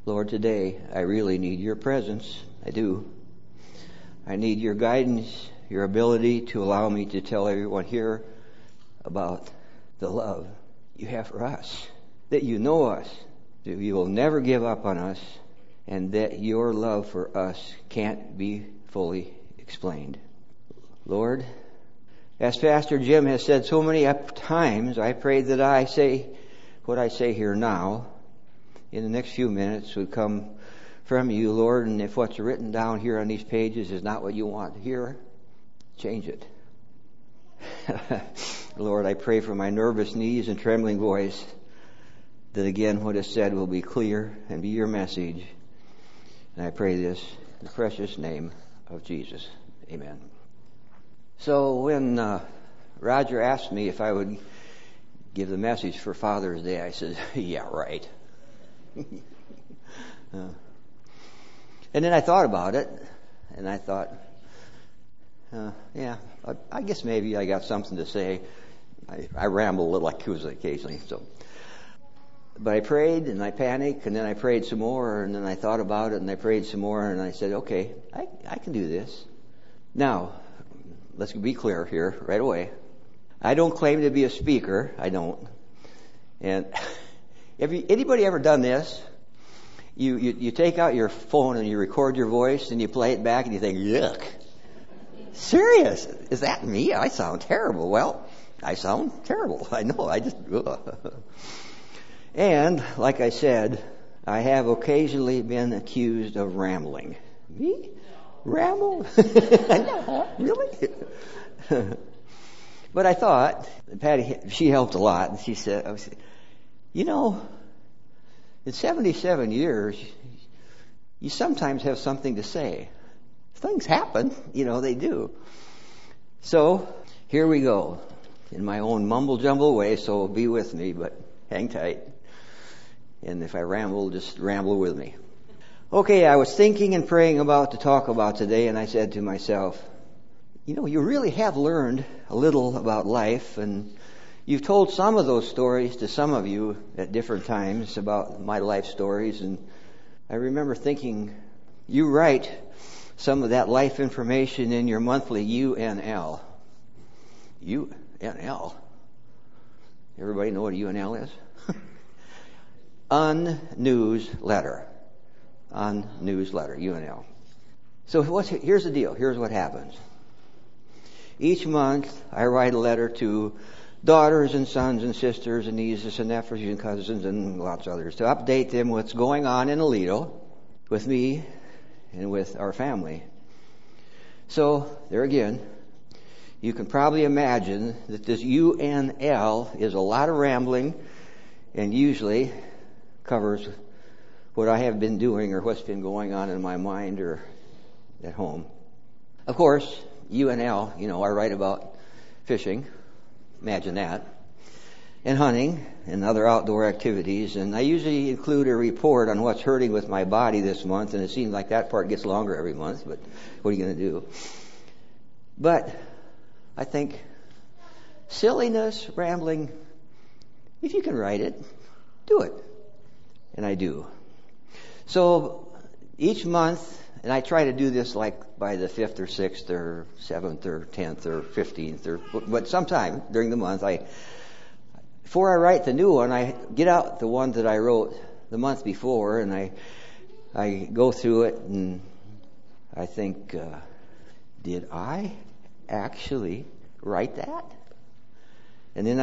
Lord, today I really need your presence. I do. I need your guidance, your ability to allow me to tell everyone here about the love you have for us, that you know us, that you will never give up on us, and that your love for us can't be fully explained. Lord, as Pastor Jim has said so many times, I pray that I say what I say here now in the next few minutes would come from you, Lord, and if what's written down here on these pages is not what you want to hear, change it. Lord, I pray for my nervous knees and trembling voice that again what is said will be clear and be your message. And I pray this in the precious name of Jesus. Amen. So when Roger asked me if I would give the message for Father's Day, I said, yeah, right. And then I thought about it, and I thought, yeah, I guess maybe I got something to say. I ramble a little like Kuza occasionally. But I prayed, and I panicked, and then I prayed some more, and then I thought about it, and I prayed some more, and I said, okay, I can do this. Now, let's be clear here right away. I don't claim to be a speaker. I don't. And anybody ever done this? You take out your phone and you record your voice and you play it back and you think, yuck. Serious? Is that me? I sound terrible. Well, I sound terrible. I know. I just... And, like I said, I have occasionally been accused of rambling. Me? Ramble? No, really? But I thought, Patty, she helped a lot, and she said, you know, in 77 years, you sometimes have something to say. Things happen, they do. So, here we go, in my own mumble-jumble way, so be with me, but hang tight. And if I ramble, just ramble with me. Okay, I was thinking and praying about to talk about today, and I said to myself, you really have learned a little about life, and you've told some of those stories to some of you at different times about my life stories, and I remember thinking, you write some of that life information in your monthly UNL. UNL? Everybody know what a UNL is? Unnewsletter. Unnewsletter, UNL. So here's the deal. Here's what happens. Each month, I write a letter to daughters and sons and sisters and nieces and nephews and cousins and lots of others to update them what's going on in Aledo with me and with our family. So, there again, you can probably imagine that this UNL is a lot of rambling and usually covers what I have been doing or what's been going on in my mind or at home. Of course, UNL, I write about fishing, imagine that, and hunting and other outdoor activities, and I usually include a report on what's hurting with my body this month, and it seems like that part gets longer every month, but what are you going to do? But I think silliness, rambling, if you can write it, do it. And I do. So each month, and I try to do this like by the 5th or 6th or 7th or 10th or 15th but sometime during the month, before I write the new one, I get out the one that I wrote the month before and I go through it and I think, did I actually write that? And then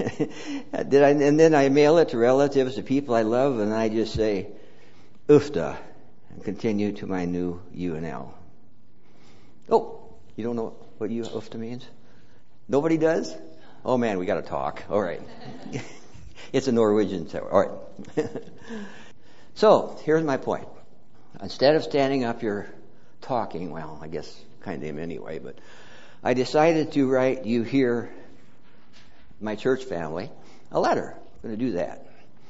I mail it to relatives, to people I love, and I just say, Ufta, and continue to my new UNL. Oh, you don't know what Ufta means? Nobody does? Oh man, we got to talk. All right. It's a Norwegian. All right. So, here's my point. Instead of standing up here talking, well, I guess kind of am anyway, but I decided to write you here, my church family, a letter. I'm going to do that.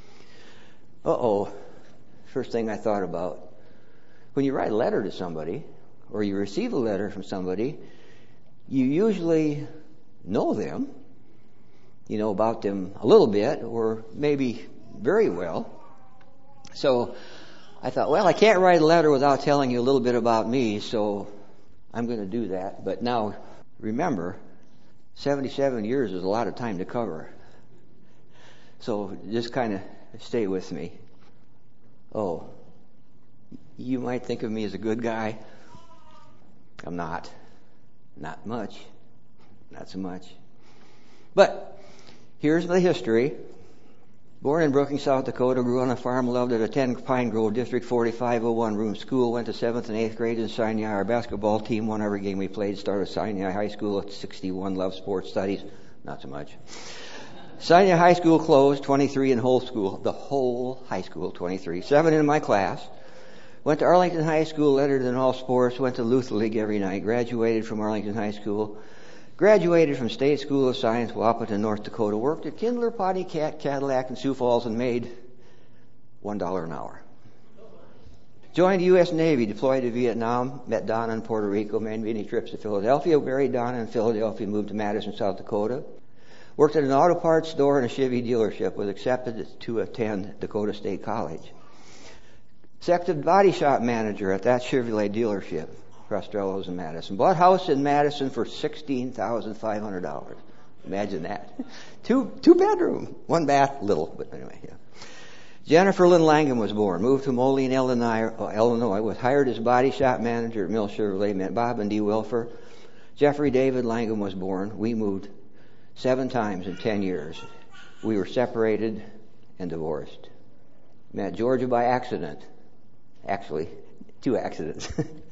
First thing I thought about, when you write a letter to somebody, or you receive a letter from somebody, you usually know them, about them a little bit, or maybe very well. So I thought, well, I can't write a letter without telling you a little bit about me, so I'm going to do that. But now, remember, 77 years is a lot of time to cover. So just kind of stay with me. Oh, you might think of me as a good guy. I'm not. Not much. Not so much. But here's the history. Born in Brookings, South Dakota, grew on a farm, loved it, attended Pine Grove District 4501 room school, went to 7th and 8th grade in Sinai. Our basketball team won every game we played, started Sinai High School at 61, loved sports studies, not so much. Sinai High School closed, 23 in whole school, the whole high school, 23, 7 in my class. Went to Arlington High School, lettered in all sports, went to Luther League every night, graduated from Arlington High School, graduated from State School of Science, Wahpeton, North Dakota, worked at Kindler, Pontiac, Cadillac, and Sioux Falls, and made $1 an hour. Joined the U.S. Navy, deployed to Vietnam, met Donna in Puerto Rico, made many trips to Philadelphia, married Donna in Philadelphia, moved to Madison, South Dakota. Worked at an auto parts store and a Chevy dealership, was accepted to attend Dakota State College. Executive body shop manager at that Chevrolet dealership. Prostrello's in Madison. Bought a house in Madison for $16,500. Imagine that. Two bedroom, 1 bath, little, but anyway, yeah. Jennifer Lynn Langham was born. Moved to Moline, Illinois. Was hired as body shop manager at Mill Chevrolet. Met Bob and Dee Wilfer. Jeffrey David Langham was born. We moved 7 times in 10 years. We were separated and divorced. Met Georgia by accident. Actually, 2 accidents.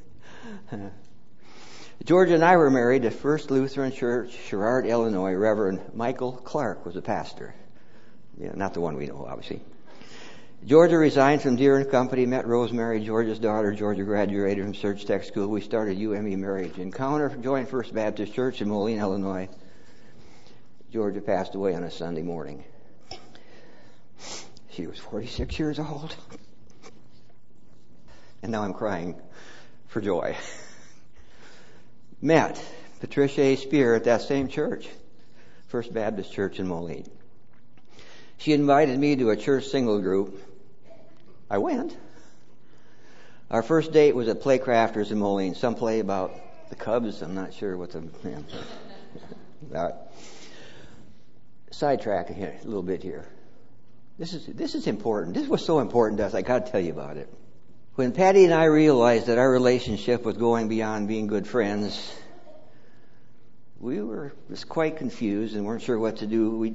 Georgia and I were married at First Lutheran Church, Sherrard, Illinois. Reverend Michael Clark was the pastor. Yeah, not the one we know, obviously. Georgia resigned from Deere and Company, met Rosemary, Georgia's daughter. Georgia graduated from Surge Tech School. We started UME Marriage Encounter, joined First Baptist Church in Moline, Illinois. Georgia passed away on a Sunday morning. She was 46 years old. And now I'm crying for joy. Met Patricia A. Spear at that same church, First Baptist Church in Moline. She invited me to a church single group. I went. Our first date was at Playcrafters in Moline. Some play about the Cubs. I'm not sure what sidetrack a little bit here. This is important. This was so important to us. I got to tell you about it. When Patty and I realized that our relationship was going beyond being good friends, we were just quite confused and weren't sure what to do.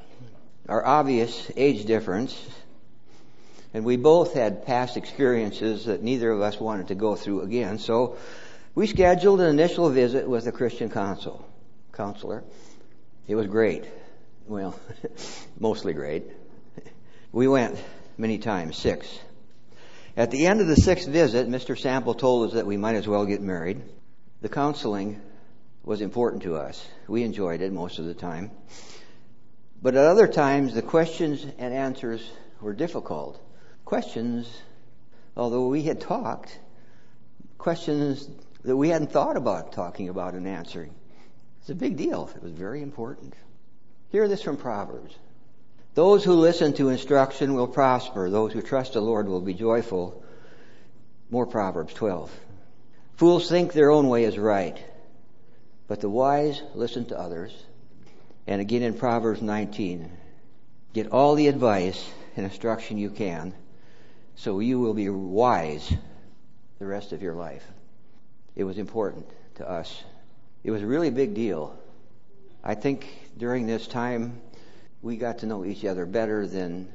Our obvious age difference, and we both had past experiences that neither of us wanted to go through again. So we scheduled an initial visit with a Christian counselor. It was great. Well, mostly great. We went many times, 6. At the end of the 6th visit, Mr. Sample told us that we might as well get married. The counseling was important to us. We enjoyed it most of the time. But at other times, the questions and answers were difficult. Questions, although we had talked, questions that we hadn't thought about talking about and answering. It's a big deal. It was very important. Hear this from Proverbs. Those who listen to instruction will prosper. Those who trust the Lord will be joyful. More Proverbs 12. Fools think their own way is right, but the wise listen to others. And again in Proverbs 19, get all the advice and instruction you can, so you will be wise the rest of your life. It was important to us. It was a really big deal. I think during this time, we got to know each other better than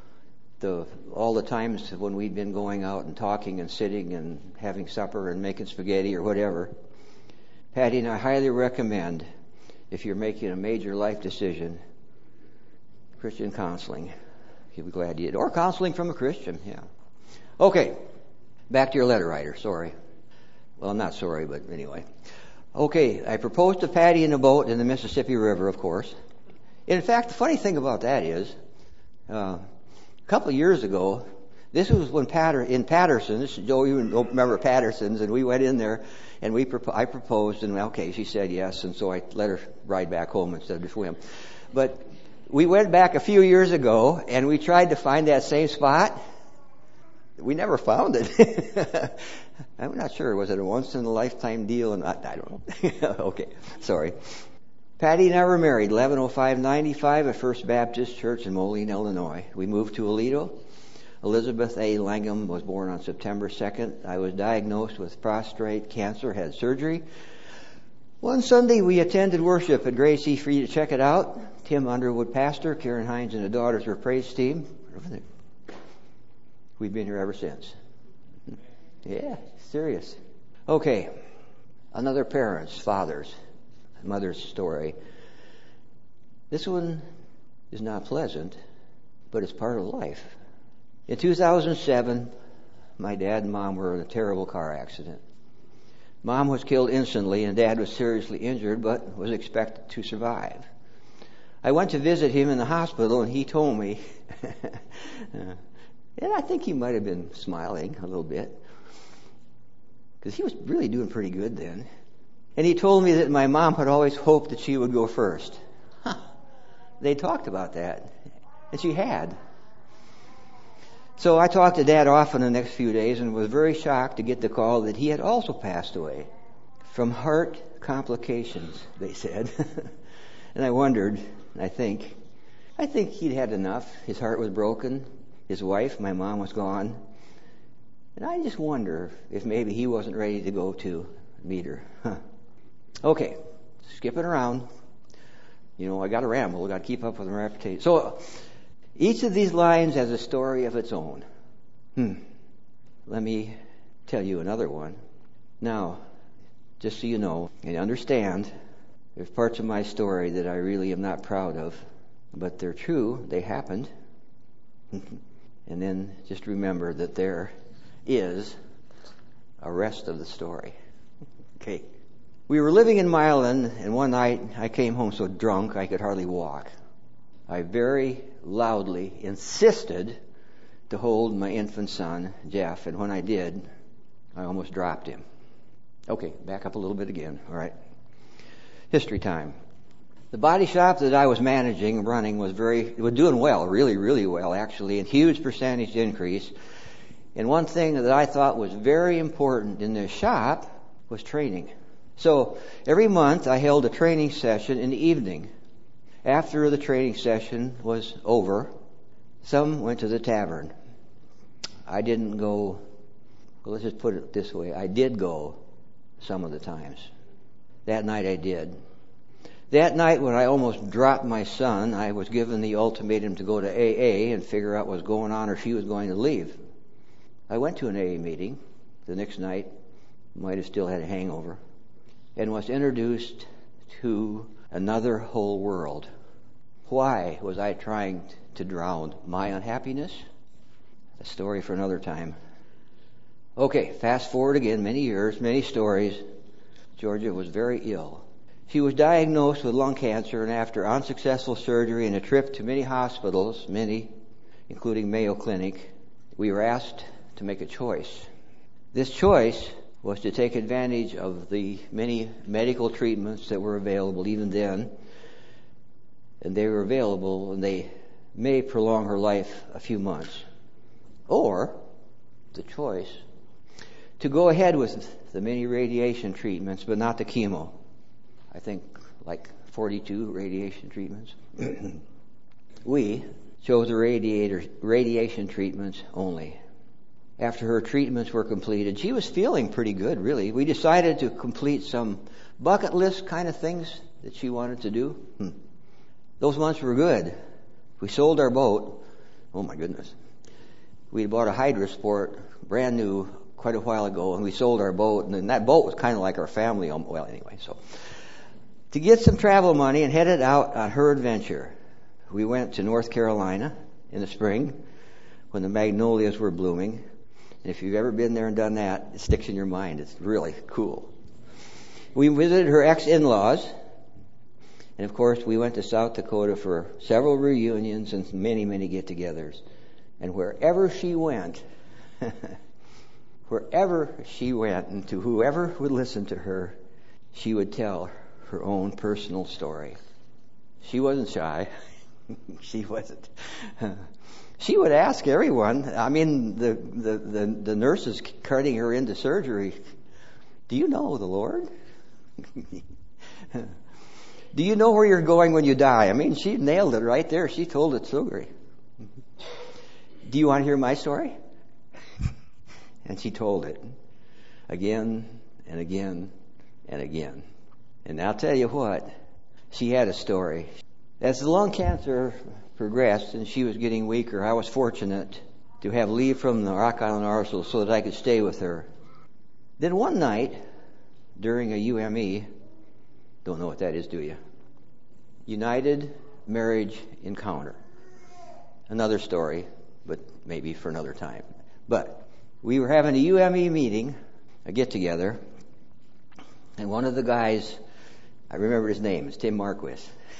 all the times when we'd been going out and talking and sitting and having supper and making spaghetti or whatever. Patty and I highly recommend, if you're making a major life decision, Christian counseling. You'll be glad you did. Or counseling from a Christian, yeah. Okay, back to your letter writer, sorry. Well, I'm not sorry, but anyway. Okay, I proposed to Patty in a boat in the Mississippi River, of course. In fact, the funny thing about that is, a couple of years ago, this was when in Patterson's, Joe, you remember Patterson's, and we went in there, and I proposed, and okay, she said yes, and so I let her ride back home instead of swim. But we went back a few years ago, and we tried to find that same spot, We never found it. I'm not sure. Was it a once-in-a-lifetime deal? And I don't know. Okay, sorry. Patty never married. 110595 at First Baptist Church in Moline, Illinois. We moved to Aledo. Elizabeth A. Langham was born on September 2nd. I was diagnosed with prostate cancer, had surgery. One Sunday we attended worship at Grace E. Free to check it out. Tim Underwood, pastor. Karen Hines and the daughters were praise team. We've been here ever since. Yeah, serious. Okay, another parent's, father's, mother's story. This one is not pleasant, but it's part of life. In 2007, my dad and mom were in a terrible car accident. Mom was killed instantly and Dad was seriously injured but was expected to survive. I went to visit him in the hospital and he told me, and I think he might have been smiling a little bit, because he was really doing pretty good then. And he told me that my mom had always hoped that she would go first. They talked about that, and she had. So I talked to Dad often the next few days and was very shocked to get the call that he had also passed away from heart complications, they said. And I wondered, I think he'd had enough. His heart was broken. His wife, my mom, was gone. And I just wonder if maybe he wasn't ready to go to meet her. Okay, skipping around. I got to ramble. I got to keep up with my reputation. So each of these lines has a story of its own. Let me tell you another one. Now, just so you know and understand, there's parts of my story that I really am not proud of, but they're true. They happened. And then just remember that there is a rest of the story. Okay. We were living in Milan, and one night I came home so drunk I could hardly walk. I very loudly insisted to hold my infant son, Jeff, and when I did, I almost dropped him. Okay, back up a little bit again, all right? History time. The body shop that I was managing, running, was doing well, really, really well, actually, a huge percentage increase. And one thing that I thought was very important in this shop was training. So every month I held a training session in the evening. After the training session was over, some went to the tavern. I didn't go, well, let's just put it this way. I did go some of the times. That night I did. That night when I almost dropped my son, I was given the ultimatum to go to AA and figure out what was going on or she was going to leave. I went to an AA meeting the next night, might have still had a hangover, and was introduced to another whole world. Why was I trying to drown my unhappiness? A story for another time. Okay, fast forward again, many years, many stories. Georgia was very ill. She was diagnosed with lung cancer, and after unsuccessful surgery and a trip to many hospitals, many, including Mayo Clinic, we were asked to make a choice. This choice was to take advantage of the many medical treatments that were available even then, and they were available, and they may prolong her life a few months. Or the choice to go ahead with the many radiation treatments, but not the chemo. I think like 42 radiation treatments. We chose the radiation treatments only. After her treatments were completed, she was feeling pretty good, really. We decided to complete some bucket list kind of things that she wanted to do. Those months were good. We sold our boat. Oh my goodness. We bought a Hydrosport, brand new, quite a while ago, and we sold our boat, and then that boat was kind of like our family. Well, anyway, so to get some travel money and headed out on her adventure. We went to North Carolina in the spring when the magnolias were blooming. And if you've ever been there and done that, it sticks in your mind. It's really cool. We visited her ex-in-laws. And of course, we went to South Dakota for several reunions and many, many get-togethers. And wherever she went, and to whoever would listen to her, she would tell her own personal story. She wasn't shy. She wasn't. She would ask everyone. I mean, the nurses carting her into surgery. Do you know the Lord? Do you know where you're going when you die? I mean, she nailed it right there. She told it so great. Do you want to hear my story? And she told it again and again and again. And I'll tell you what, she had a story. As the lung cancer progressed and she was getting weaker, I was fortunate to have leave from the Rock Island Arsenal so that I could stay with her. Then one night, during a UME, don't know what that is, do you? United Marriage Encounter. Another story, but maybe for another time. But we were having a UME meeting, a get-together, and one of the guys, I remember his name, it's Tim Marquis.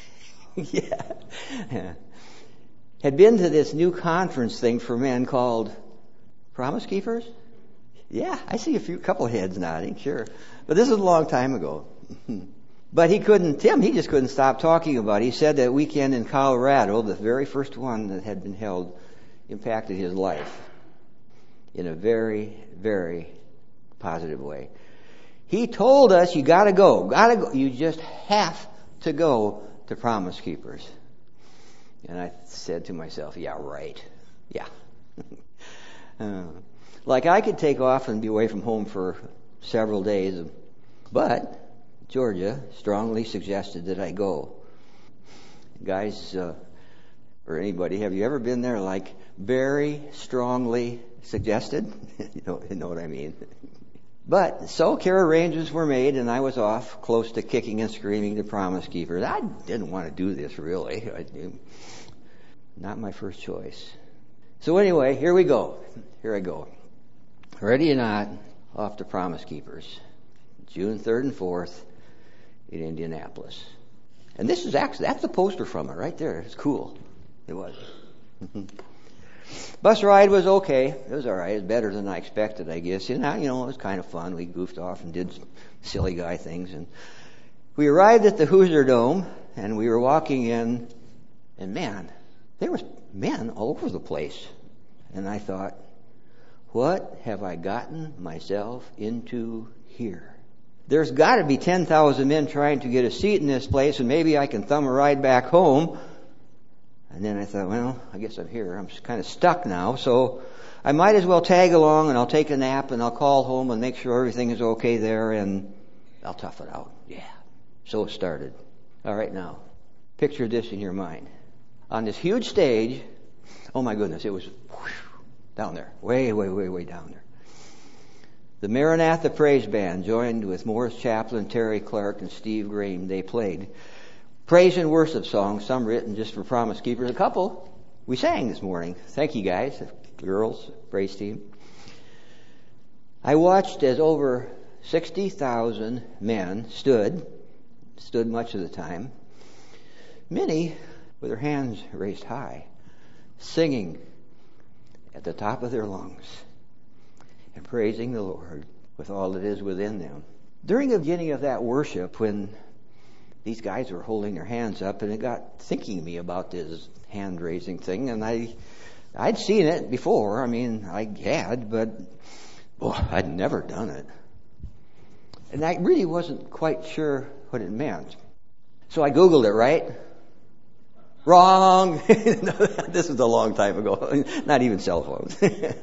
Yeah. Had been to this new conference thing for men called Promise Keepers. Yeah, I see a couple heads nodding, sure. But this is a long time ago. But he just couldn't stop talking about it. He said that weekend in Colorado, the very first one that had been held, impacted his life in a very, very positive way. He told us, you gotta go. You just have to go to Promise Keepers. And I said to myself, yeah, right. Yeah. Like I could take off and be away from home for several days, but Georgia strongly suggested that I go. Guys, or anybody, have you ever been there like very strongly suggested? You know what I mean. But so care arrangements were made and I was off close to kicking and screaming to Promise Keepers. I didn't want to do this really. Not my first choice. So anyway, here we go. Here I go. Ready or not, off to Promise Keepers. June 3rd and 4th in Indianapolis. And this is that's the poster from it right there. It's cool. It was. Bus ride was okay. It was all right. It was better than I expected, I guess. And it was kind of fun. We goofed off and did silly guy things. And we arrived at the Hoosier Dome, and we were walking in, and man, there was men all over the place. And I thought, what have I gotten myself into here? There's got to be 10,000 men trying to get a seat in this place, and maybe I can thumb a ride back home. And then I thought, well, I guess I'm here. I'm kind of stuck now, so I might as well tag along, and I'll take a nap, and I'll call home and make sure everything is okay there, and I'll tough it out. Yeah. So it started. All right, now, picture this in your mind. On this huge stage, oh my goodness, it was down there, way down there. The Maranatha Praise Band joined with Morris Chaplin, Terry Clark, and Steve Green. They played praise and worship songs, some written just for Promise Keepers. A couple we sang this morning. Thank you guys, girls, praise team. I watched as over 60,000 men stood much of the time, many with their hands raised high, singing at the top of their lungs and praising the Lord with all that is within them. During the beginning of that worship, when these guys were holding their hands up, and it got thinking me about this hand-raising thing, and I'd seen it before. I mean, I had, but I'd never done it. And I really wasn't quite sure what it meant. So I Googled it, right? Wrong! This was a long time ago. Not even cell phones.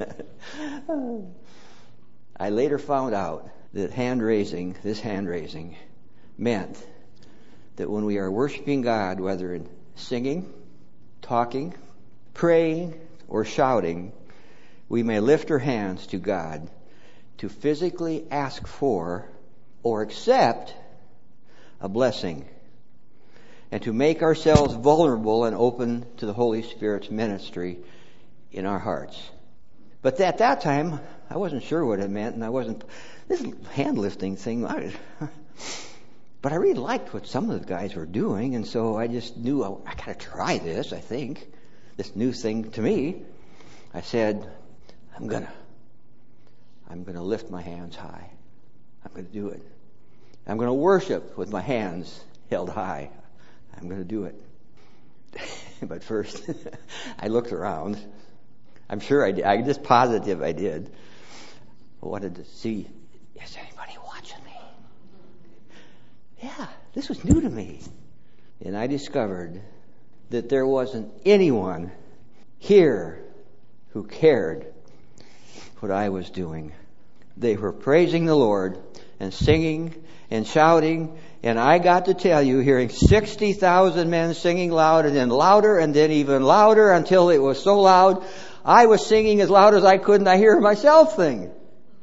I later found out that this hand raising, meant that when we are worshiping God, whether in singing, talking, praying, or shouting, we may lift our hands to God to physically ask for or accept a blessing, and to make ourselves vulnerable and open to the Holy Spirit's ministry in our hearts. But at that time, I wasn't sure what it meant, and this hand lifting thing, but I really liked what some of the guys were doing, and so I just knew I got to try this, I think. This new thing to me. I said, I'm going to lift my hands high. I'm going to do it. I'm going to worship with my hands held high. I'm going to do it. But first, I looked around. I'm sure I did. I'm just positive I did. I wanted to see, is anybody watching me? Yeah, this was new to me. And I discovered that there wasn't anyone here who cared what I was doing. They were praising the Lord and singing and shouting, and I got to tell you, hearing 60,000 men singing loud and then even louder until it was so loud, I was singing as loud as I could and I hear myself sing.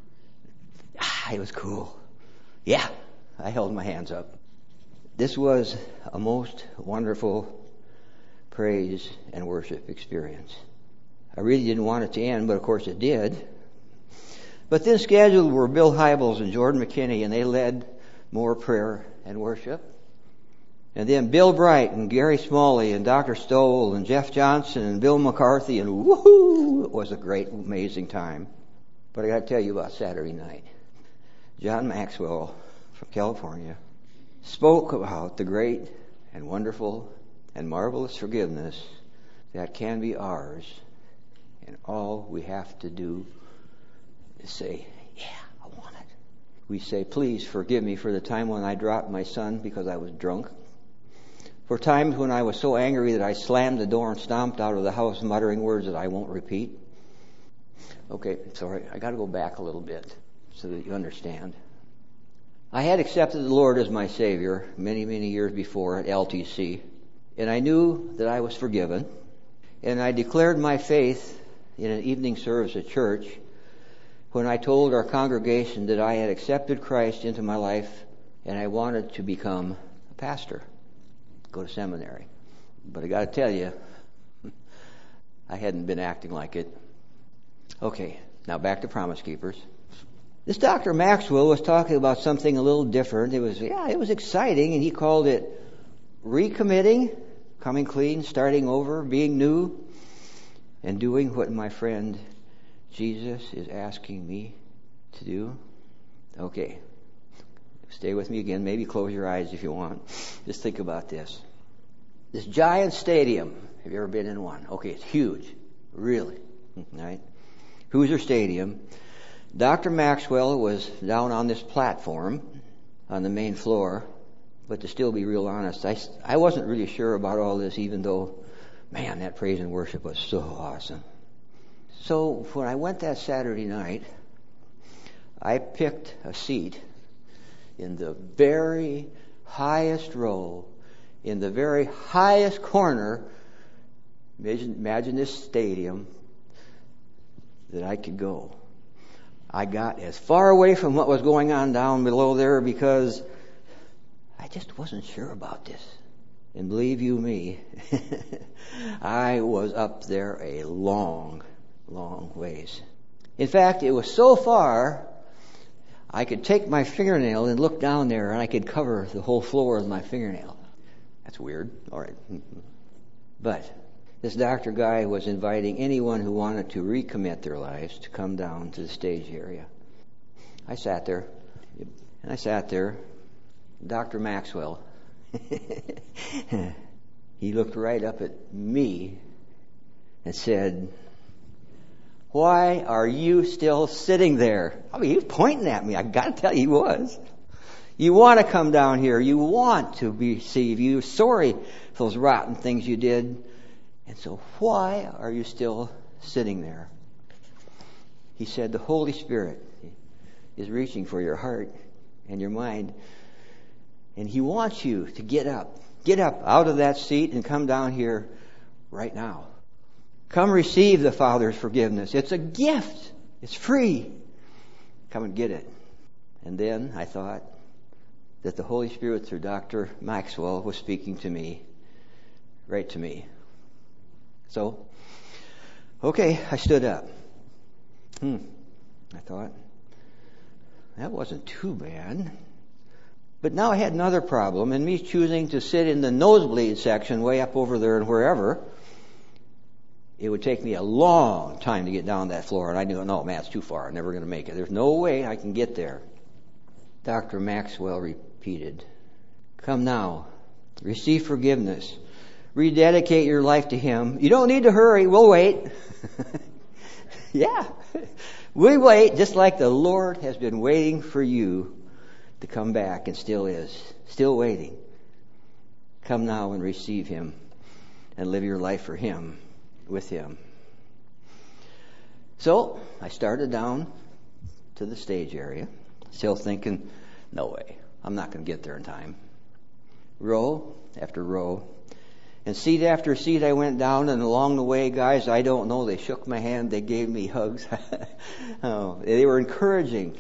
It was cool. Yeah, I held my hands up. This was a most wonderful praise and worship experience. I really didn't want it to end, but of course it did. But then scheduled were Bill Hybels and Jordan McKinney, and they led more prayer and worship. And then Bill Bright and Gary Smalley and Dr. Stoll and Jeff Johnson and Bill McCarthy, and woohoo! It was a great, amazing time. But I got to tell you about Saturday night. John Maxwell from California spoke about the great and wonderful and marvelous forgiveness that can be ours, and all we have to do is say, yeah, I want it. We say, please forgive me for the time when I dropped my son because I was drunk. For times when I was so angry that I slammed the door and stomped out of the house muttering words that I won't repeat. Okay, sorry, I got to go back a little bit so that you understand. I had accepted the Lord as my Savior many, many years before at LTC, and I knew that I was forgiven, and I declared my faith in an evening service at church when I told our congregation that I had accepted Christ into my life and I wanted to become a pastor, go to seminary. But I got to tell you, I hadn't been acting like it. Okay, now back to Promise Keepers. This Dr. Maxwell was talking about something a little different. It was exciting, and he called it recommitting, coming clean, starting over, being new, and doing what my friend Jesus is asking me to do. Okay. Stay with me again. Maybe close your eyes if you want. Just think about this. This giant stadium. Have you ever been in one? Okay, it's huge. Really. Right? Hoosier Stadium. Dr. Maxwell was down on this platform on the main floor. But to still be real honest, I wasn't really sure about all this, even though, man, that praise and worship was so awesome. So when I went that Saturday night, I picked a seat in the very highest row, in the very highest corner. Imagine this stadium that I could go. I got as far away from what was going on down below there because I just wasn't sure about this. And believe you me, I was up there a long ways. In fact, it was so far, I could take my fingernail and look down there and I could cover the whole floor with my fingernail. That's weird. All right. But this doctor guy was inviting anyone who wanted to recommit their lives to come down to the stage area. I sat there. Dr. Maxwell, he looked right up at me and said, "Why are you still sitting there?" I mean, he was pointing at me. I got to tell you, he was. You want to come down here. You want to be saved. You're sorry for those rotten things you did. And so why are you still sitting there? He said, the Holy Spirit is reaching for your heart and your mind. And He wants you to get up out of that seat and come down here right now. Come receive the Father's forgiveness. It's a gift. It's free. Come and get it. And then I thought that the Holy Spirit through Dr. Maxwell was speaking to me, right to me. So, okay, I stood up. I thought, that wasn't too bad. But now I had another problem, and me choosing to sit in the nosebleed section way up over there and wherever, it would take me a long time to get down that floor. And I knew, no, man, it's too far. I'm never going to make it. There's no way I can get there. Dr. Maxwell repeated, come now, receive forgiveness, rededicate your life to Him. You don't need to hurry. We'll wait. Yeah. We wait just like the Lord has been waiting for you to come back and still is. Still waiting. Come now and receive Him and live your life for Him, with Him. So I started down to the stage area, still thinking, no way, I'm not going to get there in time. Row after row. And seat after seat I went down, and along the way, guys, I don't know, they shook my hand, they gave me hugs. Oh, they were encouraging.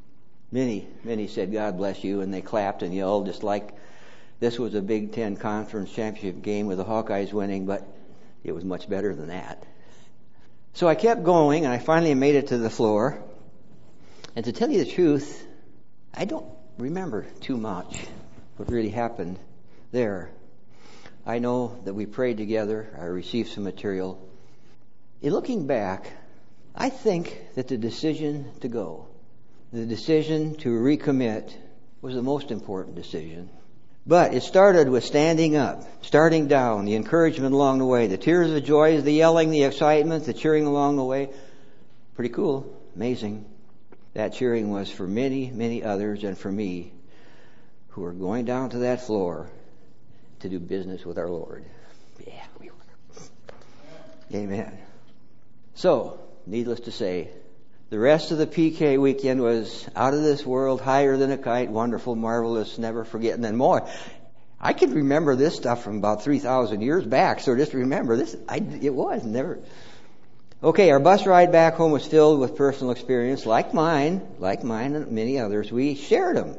Many said, God bless you, and they clapped and yelled, just like this was a Big Ten Conference Championship game with the Hawkeyes winning, but it was much better than that. So I kept going, and I finally made it to the floor. And to tell you the truth, I don't remember too much what really happened there. I know that we prayed together. I received some material. In looking back, I think that the decision to go, the decision to recommit, was the most important decision. But it started with standing up, starting down, the encouragement along the way, the tears of joy, the yelling, the excitement, the cheering along the way. Pretty cool, amazing. That cheering was for many others and for me who were going down to that floor to do business with our Lord. Yeah, we were. Amen. So, needless to say, the rest of the PK weekend was out of this world, higher than a kite, wonderful, marvelous, never forgetting, and more. I can remember this stuff from about 3,000 years back, so just remember this. It was never. Okay, our bus ride back home was filled with personal experience, like mine and many others. We shared them.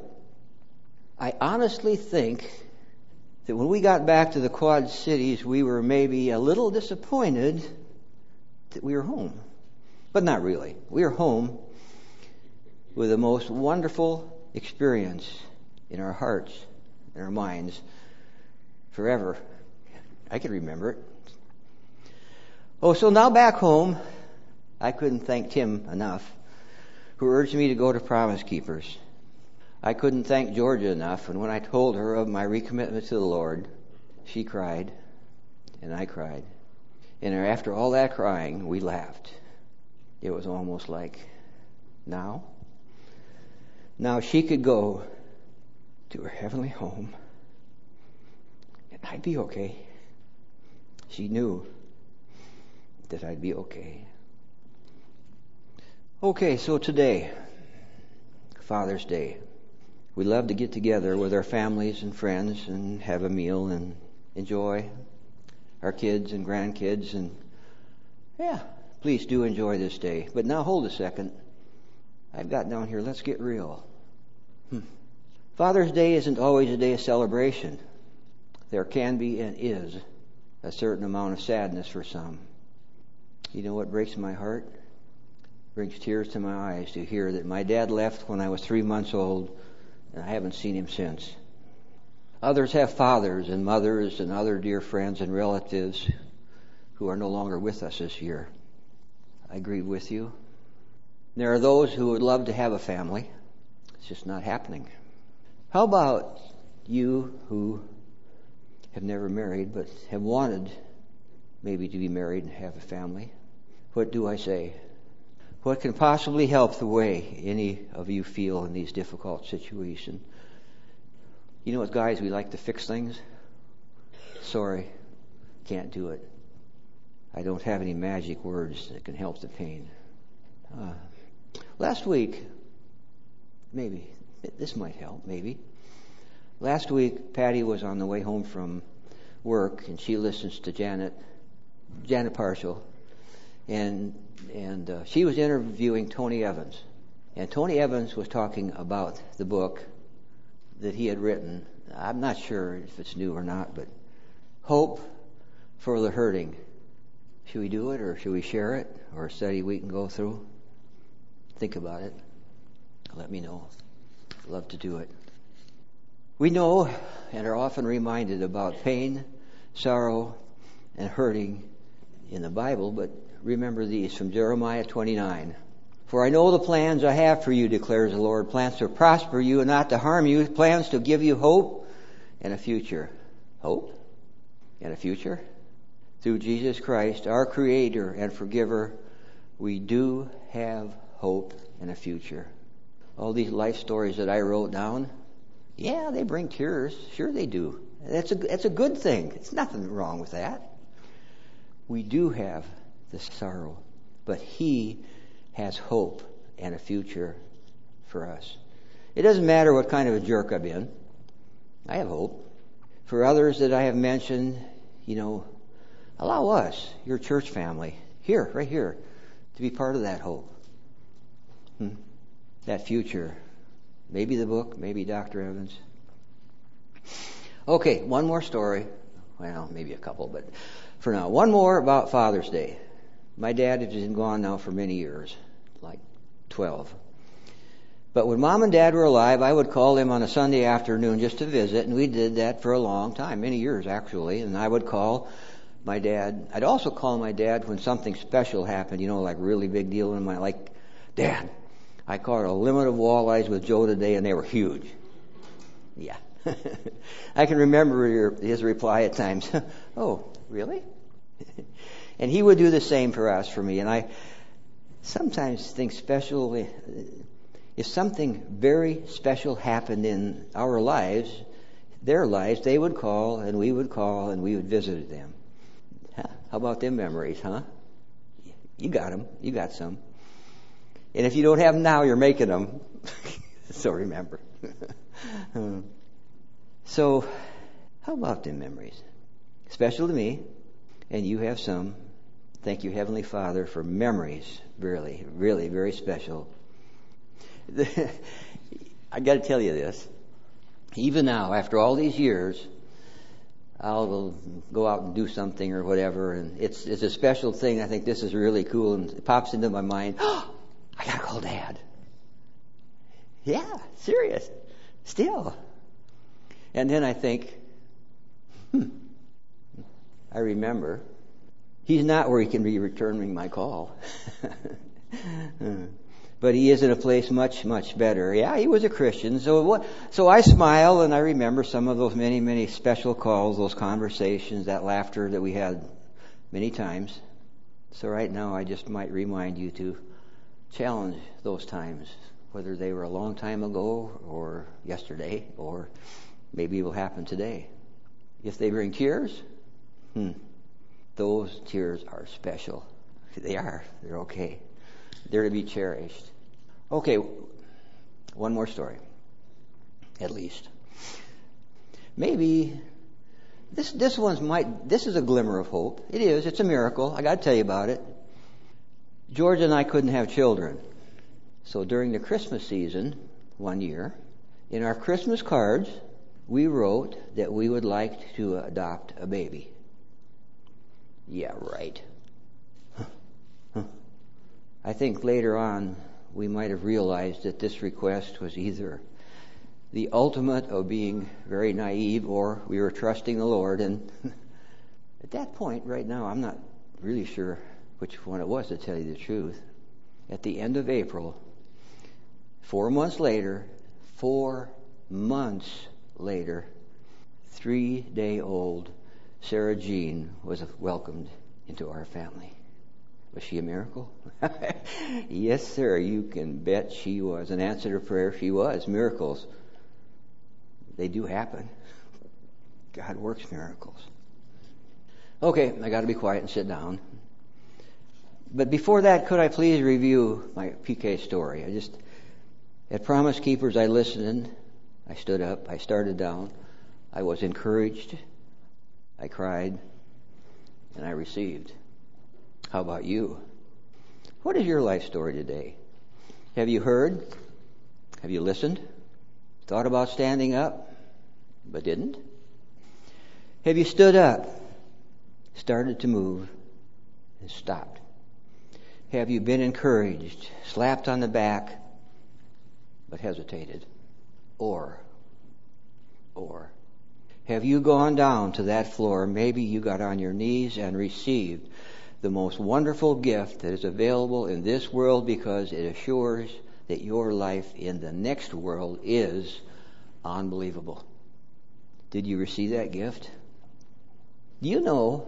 I honestly think that when we got back to the Quad Cities, we were maybe a little disappointed that we were home. But not really. We were home with the most wonderful experience in our hearts and our minds forever. I can remember it. Oh, so now back home, I couldn't thank Tim enough, who urged me to go to Promise Keepers. I couldn't thank Georgia enough, and when I told her of my recommitment to the Lord, she cried, and I cried. And after all that crying, we laughed. It was almost like, now she could go to her heavenly home, and I'd be okay. She knew that I'd be okay. Okay, so today, Father's Day. We love to get together with our families and friends and have a meal and enjoy our kids and grandkids. And yeah, please do enjoy this day. But now hold a second. I've got down here, let's get real. Father's Day isn't always a day of celebration. There can be and is a certain amount of sadness for some. You know what breaks my heart? Brings tears to my eyes to hear that my dad left when I was 3 months old, and I haven't seen him since. Others have fathers and mothers and other dear friends and relatives who are no longer with us this year. I grieve with you. There are those who would love to have a family. It's just not happening. How about you who have never married but have wanted maybe to be married and have a family? What do I say? What can possibly help the way any of you feel in these difficult situations? You know what, guys, we like to fix things. Sorry, can't do it. I don't have any magic words that can help the pain. Last week, maybe, this might help, maybe. Last week, Patty was on the way home from work, and she listens to Janet Parshall, and she was interviewing Tony Evans. And Tony Evans was talking about the book that he had written. I'm not sure if it's new or not, but Hope for the Hurting. Should we do it, or should we share it, or a study we can go through? Think about it. Let me know. I'd love to do it. We know and are often reminded about pain, sorrow, and hurting in the Bible, but remember these from Jeremiah 29. For I know the plans I have for you, declares the Lord, plans to prosper you and not to harm you, plans to give you hope and a future. Hope? and a future. Through Jesus Christ, our Creator and Forgiver, we do have hope and a future. All these life stories that I wrote down, yeah, they bring tears. Sure they do. That's a good thing. There's nothing wrong with that. We do have the sorrow, but He has hope and a future for us. It doesn't matter what kind of a jerk I've been. I have hope. For others that I have mentioned, allow us, your church family, right here, to be part of that hope. That future. Maybe the book, maybe Dr. Evans. Okay, one more story. Well, maybe a couple, but for now. One more about Father's Day. My dad has been gone now for many years, like 12. But when Mom and Dad were alive, I would call them on a Sunday afternoon just to visit, and we did that for a long time, many years actually, and I would call my dad. I'd also call my dad when something special happened, like really big deal in my, like, Dad, I caught a limit of walleyes with Joe today, and they were huge. Yeah. I can remember his reply at times. Oh, really? And he would do the same for me. And I sometimes think if something very special happened in our lives, their lives, they would call, and we would visit them. How about them memories, huh? You got them. You got some. And if you don't have them now, you're making them. So remember. So, how about them memories? Special to me, and you have some. Thank you, Heavenly Father, for memories. Really, really very special. I got to tell you this. Even now, after all these years, I'll go out and do something or whatever, and it's a special thing. I think this is really cool, and it pops into my mind. Oh, I got to call Dad. Yeah, serious. Still. And then I think, I remember, he's not where he can be returning my call. But he is in a place much, much better. Yeah, he was a Christian. So I smile and I remember some of those many, many special calls, those conversations, that laughter that we had many times. So right now I just might remind you to challenge those times, whether they were a long time ago or yesterday or maybe it will happen today. If they bring tears, those tears are special. They are. They're okay. They're to be cherished. Okay, one more story, at least. Maybe this is a glimmer of hope. It is. It's a miracle. I got to tell you about it. George and I couldn't have children. So during the Christmas season, one year, in our Christmas cards, we wrote that we would like to adopt a baby. Yeah, right. I think later on we might have realized that this request was either the ultimate of being very naive or we were trusting the Lord. And at that point, right now, I'm not really sure which one it was, to tell you the truth. At the end of April, 4 months later, 3-day-old Sarah Jean was welcomed into our family. Was she a miracle? Yes, sir. You can bet she was. An answer to prayer, she was. Miracles, they do happen. God works miracles. Okay, I got to be quiet and sit down. But before that, could I please review my PK story? At Promise Keepers, I listened. I stood up. I started down. I was encouraged. I cried. And I received. How about you? What is your life story today? Have you heard? Have you listened? Thought about standing up, but didn't? Have you stood up, started to move, and stopped? Have you been encouraged, slapped on the back, but hesitated? Or have you gone down to that floor? Maybe you got on your knees and received the most wonderful gift that is available in this world, because it assures that your life in the next world is unbelievable. Did you receive that gift? Do you know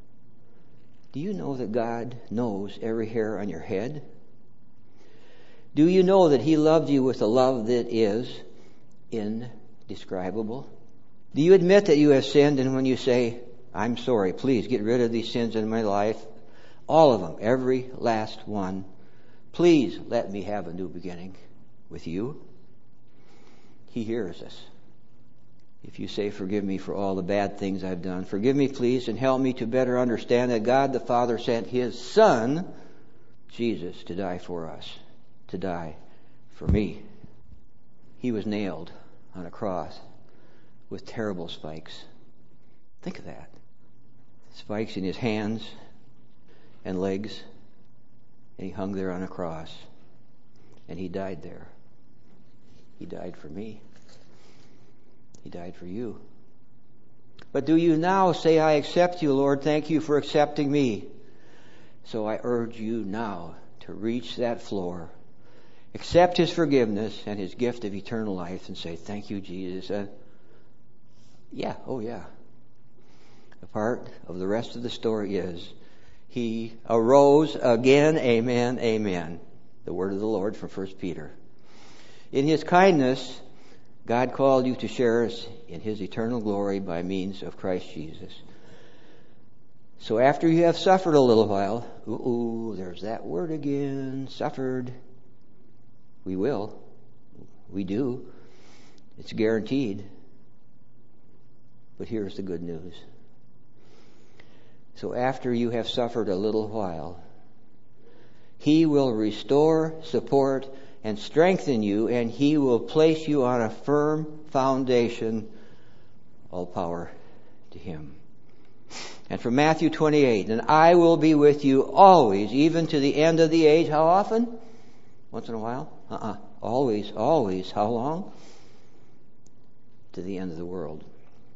that God knows every hair on your head? Do you know that He loved you with a love that is indescribable? Do you admit that you have sinned, and when you say, I'm sorry, please get rid of these sins in my life, all of them, every last one, please let me have a new beginning with you? He hears us. If you say, forgive me for all the bad things I've done, forgive me please, and help me to better understand that God the Father sent His Son, Jesus, to die for us, to die for me. He was nailed on a cross with terrible spikes. Think of that. Spikes in His hands and legs, and He hung there on a cross, and He died there. He died for me. He died for you. But do you now say, I accept you, Lord, thank you for accepting me? So I urge you now to reach that floor, accept His forgiveness and His gift of eternal life, and say, thank you, Jesus. A part of the rest of the story is, He arose again, amen, amen. The word of the Lord from 1 Peter. In His kindness, God called you to share us in His eternal glory by means of Christ Jesus. So after you have suffered a little while, there's that word again, suffered. We will. We do. It's guaranteed. But here's the good news. So after you have suffered a little while, He will restore, support, and strengthen you, and He will place you on a firm foundation. All power to Him. And from Matthew 28, and I will be with you always, even to the end of the age. How often? Once in a while? Always, always. How long? To the end of the world.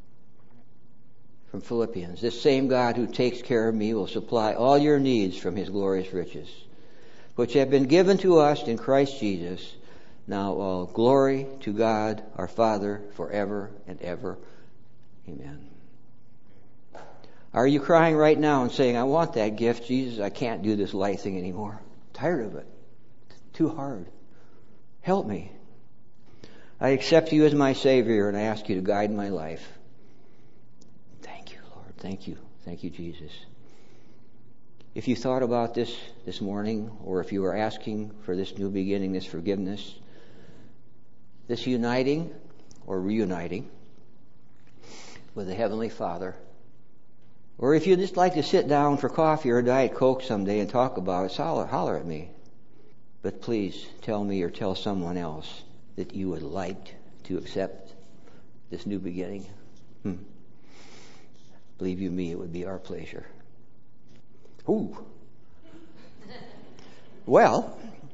From Philippians, this same God who takes care of me will supply all your needs from His glorious riches, which have been given to us in Christ Jesus. Now all glory to God our Father forever and ever. Amen. Are you crying right now and saying, I want that gift, Jesus, I can't do this life thing anymore. I'm tired of it. It's too hard. Help me. I accept you as my Savior, and I ask you to guide my life. Thank you, Lord. Thank you. Thank you, Jesus. If you thought about this morning, or if you are asking for this new beginning, this forgiveness, this uniting or reuniting with the Heavenly Father, or if you'd just like to sit down for coffee or a Diet Coke someday and talk about it, holler at me. But please tell me or tell someone else that you would like to accept this new beginning. Believe you me, it would be our pleasure. Ooh. Well,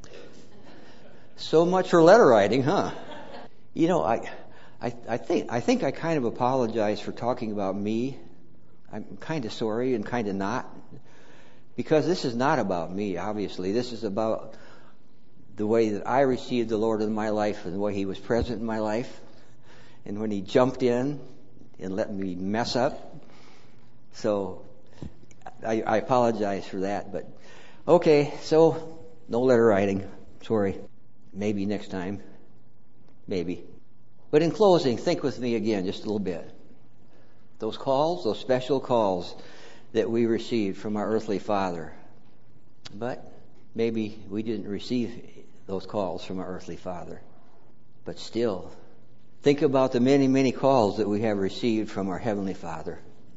so much for letter writing, huh? You know, I think I kind of apologize for talking about me. I'm kind of sorry and kind of not, because this is not about me, obviously. This is about the way that I received the Lord in my life and the way He was present in my life, and when He jumped in and let me mess up. So I apologize for that, but okay, so no letter writing. Sorry. Maybe next time. Maybe. But in closing, think with me again just a little bit. Those calls, those special calls that we received from our earthly Father. But maybe we didn't receive those calls from our earthly Father. But still, think about the many, many calls that we have received from our Heavenly Father.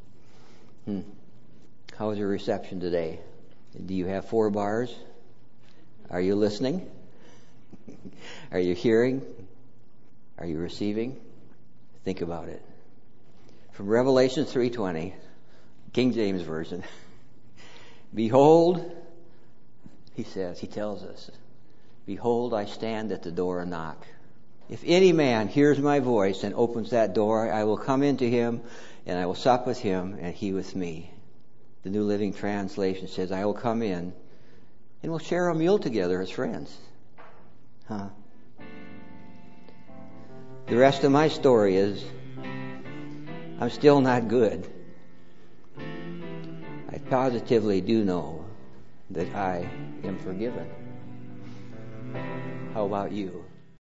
How was your reception today? Do you have 4 bars? Are you listening? Are you hearing? Are you receiving? Think about it. From Revelation 3:20, King James Version. Behold, he tells us, behold, I stand at the door and knock. If any man hears my voice and opens that door, I will come into him and I will sup with him and he with me. The New Living Translation says, I will come in and we'll share a meal together as friends. The rest of my story is, I'm still not good. positively do know that I am forgiven. How about you?